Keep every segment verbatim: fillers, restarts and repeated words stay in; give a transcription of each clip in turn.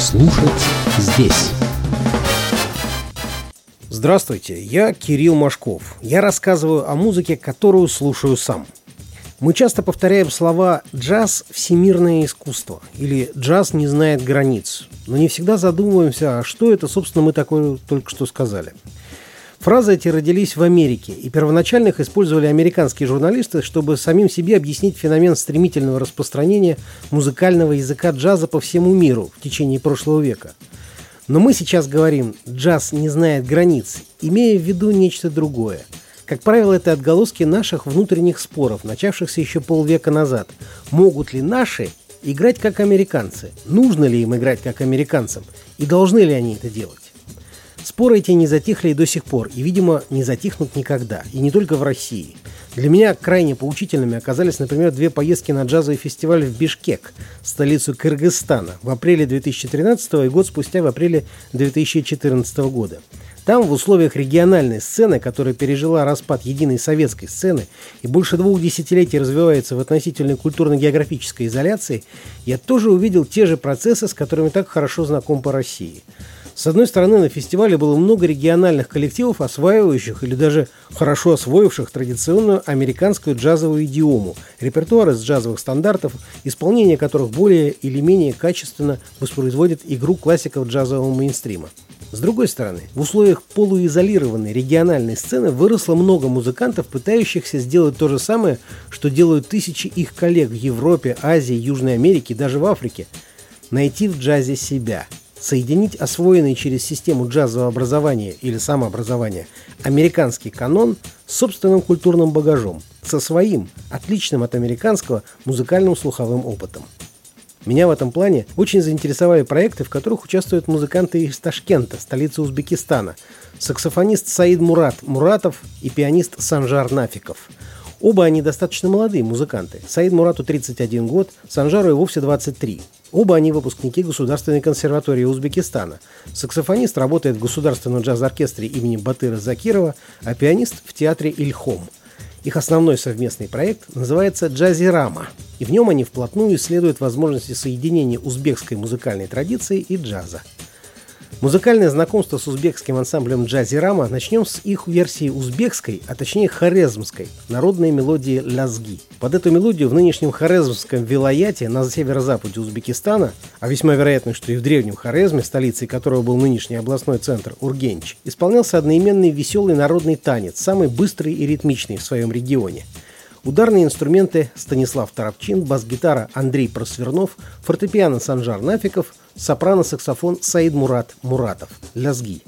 Слушать здесь. Здравствуйте, я Кирилл Машков. Я рассказываю о музыке, которую слушаю сам. Мы часто повторяем слова «джаз – всемирное искусство» или «джаз не знает границ», но не всегда задумываемся, а что это, собственно, мы такое только что сказали. Фразы эти родились в Америке, и первоначально их использовали американские журналисты, чтобы самим себе объяснить феномен стремительного распространения музыкального языка джаза по всему миру в течение прошлого века. Но мы сейчас говорим «джаз не знает границ», имея в виду нечто другое. Как правило, это отголоски наших внутренних споров, начавшихся еще полвека назад. Могут ли наши играть как американцы? Нужно ли им играть как американцам? И должны ли они это делать? Споры эти не затихли и до сих пор, и, видимо, не затихнут никогда, и не только в России. Для меня крайне поучительными оказались, например, две поездки на джазовый фестиваль в Бишкек, столицу Кыргызстана, в апреле две тысячи тринадцатого и год спустя в апреле две тысячи четырнадцатого года. Там, в условиях региональной сцены, которая пережила распад единой советской сцены и больше двух десятилетий развивается в относительной культурно-географической изоляции, я тоже увидел те же процессы, с которыми так хорошо знаком по России. С одной стороны, на фестивале было много региональных коллективов, осваивающих или даже хорошо освоивших традиционную американскую джазовую идиому, репертуар из джазовых стандартов, исполнение которых более или менее качественно воспроизводит игру классиков джазового мейнстрима. С другой стороны, в условиях полуизолированной региональной сцены выросло много музыкантов, пытающихся сделать то же самое, что делают тысячи их коллег в Европе, Азии, Южной Америке, даже в Африке. Найти в джазе себя. Соединить освоенный через систему джазового образования или самообразования американский канон с собственным культурным багажом, со своим, отличным от американского, музыкальным слуховым опытом. Меня в этом плане очень заинтересовали проекты, в которых участвуют музыканты из Ташкента, столицы Узбекистана, саксофонист Саид Мурат Муратов и пианист Санжар Нафиков. Оба они достаточно молодые музыканты. Саид Мурату тридцать один год, Санжару и вовсе двадцать три. Оба они выпускники Государственной консерватории Узбекистана. Саксофонист работает в Государственном джаз-оркестре имени Батыра Закирова, а пианист в театре Ильхом. Их основной совместный проект называется «Джазирама», и в нем они вплотную исследуют возможности соединения узбекской музыкальной традиции и джаза. Музыкальное знакомство с узбекским ансамблем «Джазирама» начнем с их версии узбекской, а точнее хорезмской, народной мелодии «Лязги». Под эту мелодию в нынешнем хорезмском вилаяте на северо-западе Узбекистана, а весьма вероятно, что и в древнем Хорезме, столицей которого был нынешний областной центр Ургенч, исполнялся одноименный веселый народный танец, самый быстрый и ритмичный в своем регионе. Ударные инструменты Станислав Торопчин, бас-гитара Андрей Просвернов, фортепиано Санжар Нафиков, сопрано-саксофон Саид Мурат Муратов. Лязги.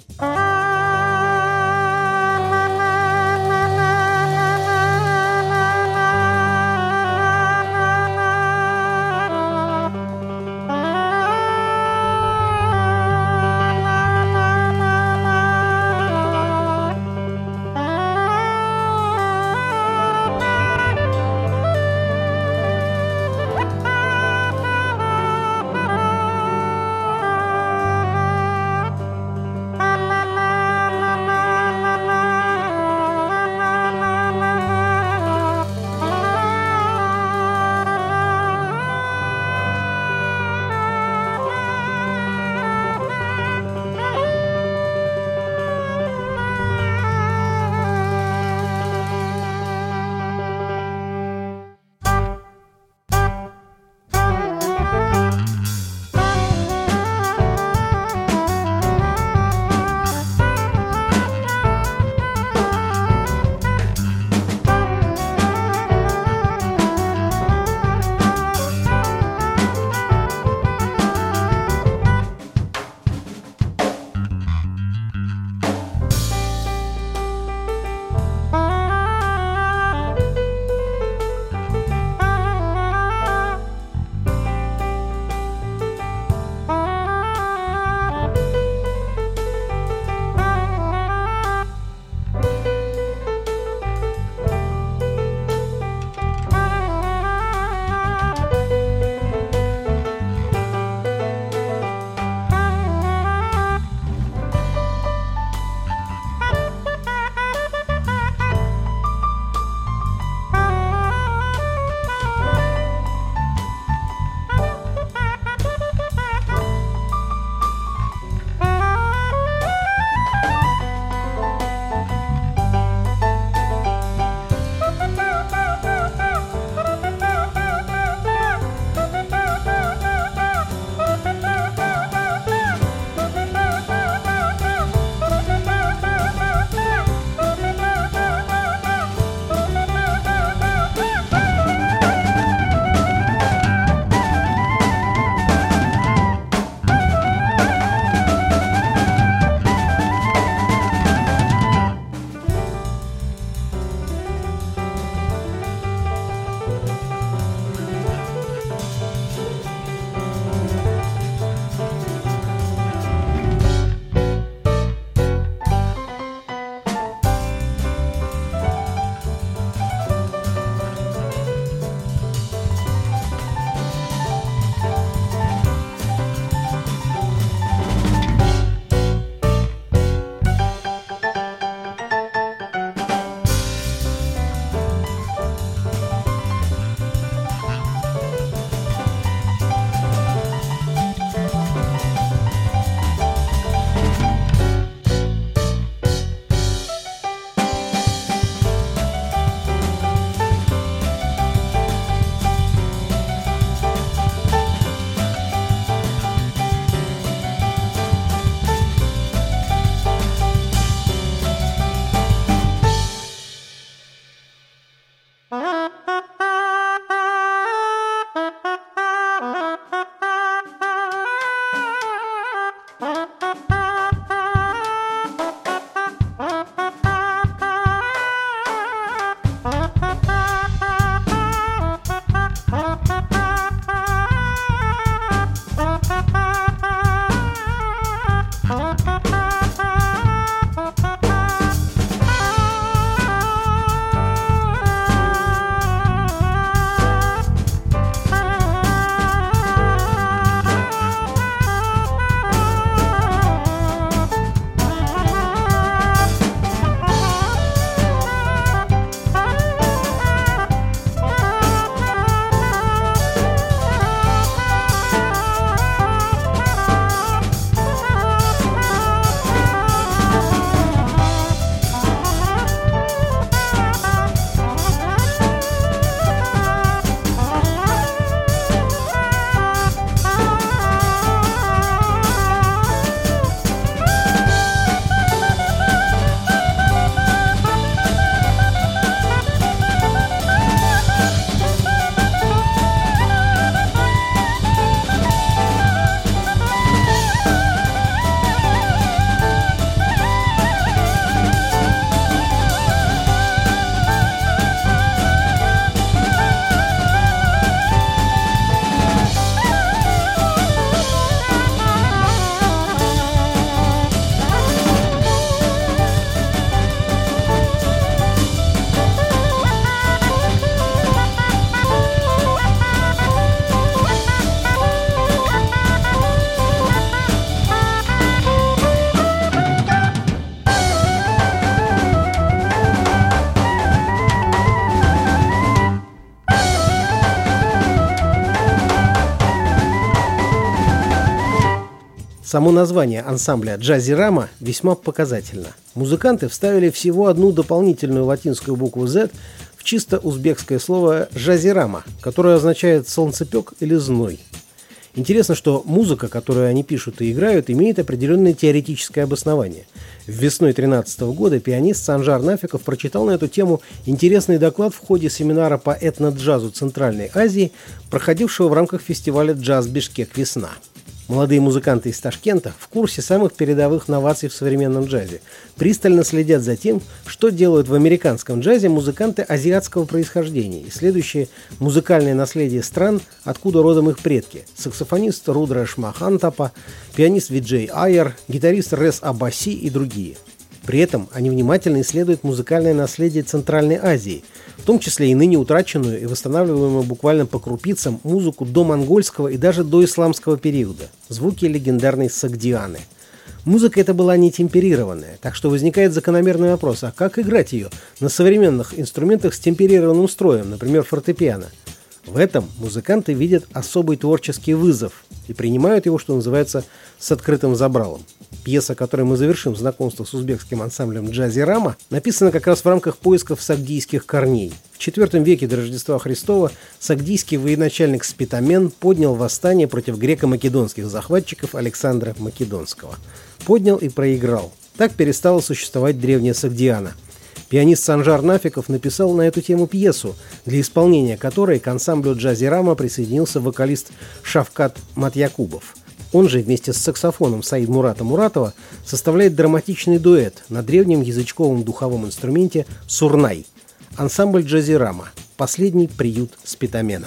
Само название ансамбля «Джазирама» весьма показательно. Музыканты вставили всего одну дополнительную латинскую букву «Z» в чисто узбекское слово «жазирама», которое означает «солнцепек» или «зной». Интересно, что музыка, которую они пишут и играют, имеет определенное теоретическое обоснование. Весной две тысячи тринадцатого года пианист Санжар Нафиков прочитал на эту тему интересный доклад в ходе семинара по этно-джазу Центральной Азии, проходившего в рамках фестиваля «Джаз Бишкек. Весна». Молодые музыканты из Ташкента в курсе самых передовых новаций в современном джазе. Пристально следят за тем, что делают в американском джазе музыканты азиатского происхождения, исследующие музыкальное наследие стран, откуда родом их предки. Саксофонист Рудраш Махантапа, пианист Виджей Айер, гитарист Рес Абаси и другие. При этом они внимательно исследуют музыкальное наследие Центральной Азии, в том числе и ныне утраченную и восстанавливаемую буквально по крупицам музыку до монгольского и даже до исламского периода, звуки легендарной сагдианы. Музыка эта была не темперированная, так что возникает закономерный вопрос, а как играть ее на современных инструментах с темперированным строем, например, фортепиано? В этом музыканты видят особый творческий вызов и принимают его, что называется, с открытым забралом. Пьеса, которой мы завершим знакомство с узбекским ансамблем «Джазирама», написана как раз в рамках поисков сагдийских корней. В четвёртом веке до Рождества Христова сагдийский военачальник Спитамен поднял восстание против греко-македонских захватчиков Александра Македонского. Поднял и проиграл. Так перестала существовать древняя Сагдиана. Пианист Санжар Нафиков написал на эту тему пьесу, для исполнения которой к ансамблю «Джазирама» присоединился вокалист Шавкат Матьякубов. Он же вместе с саксофоном Саид Мурата Муратова составляет драматичный дуэт на древнем язычковом духовом инструменте сурнай. Ансамбль «Джазирама» – последний приют Спитамена.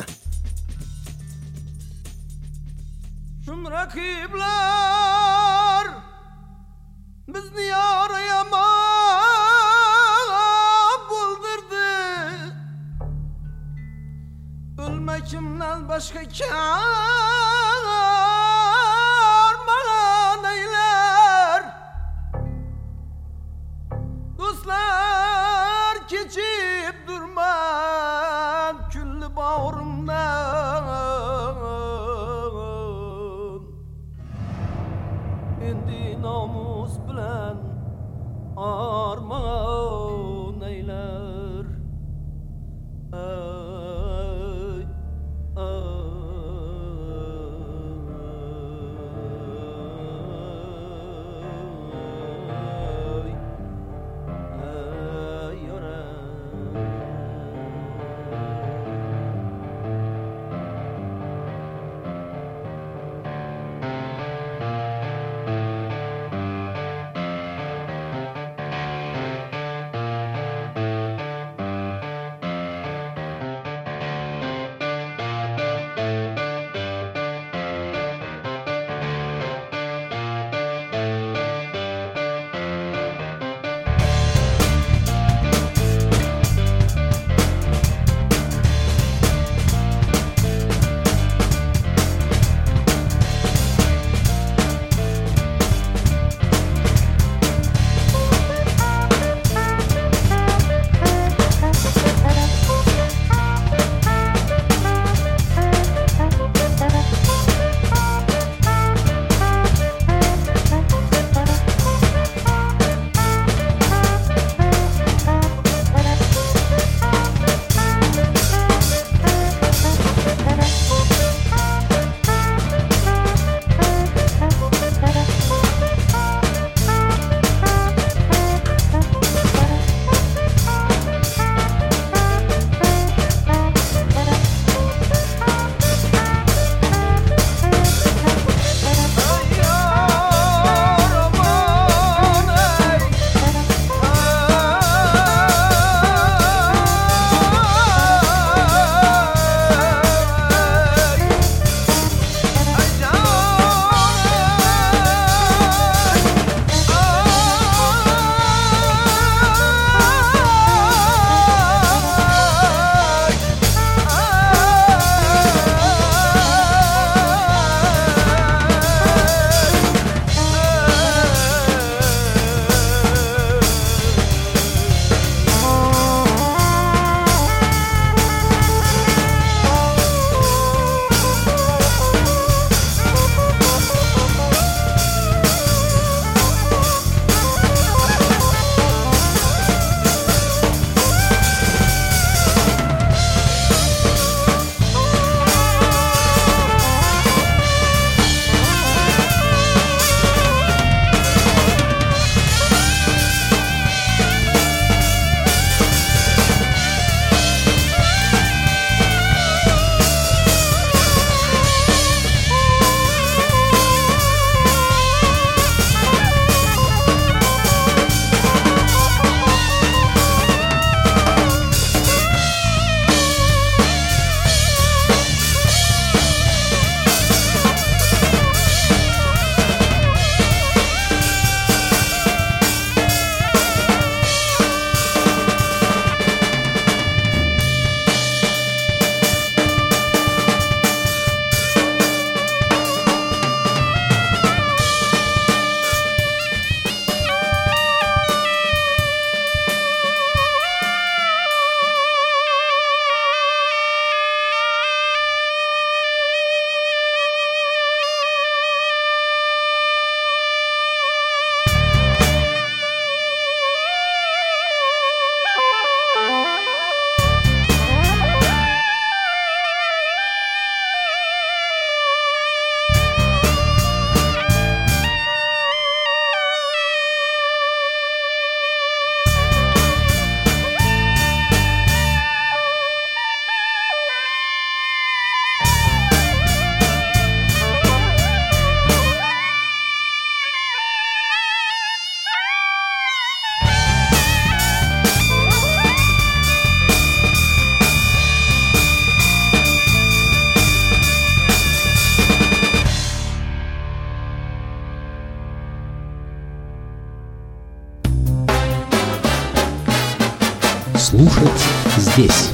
Ölmekimden başka kâr neyler? Dostlar geçip durmam küllü bağrımdan. Endi namus bilen armağan eyler. Слушать здесь.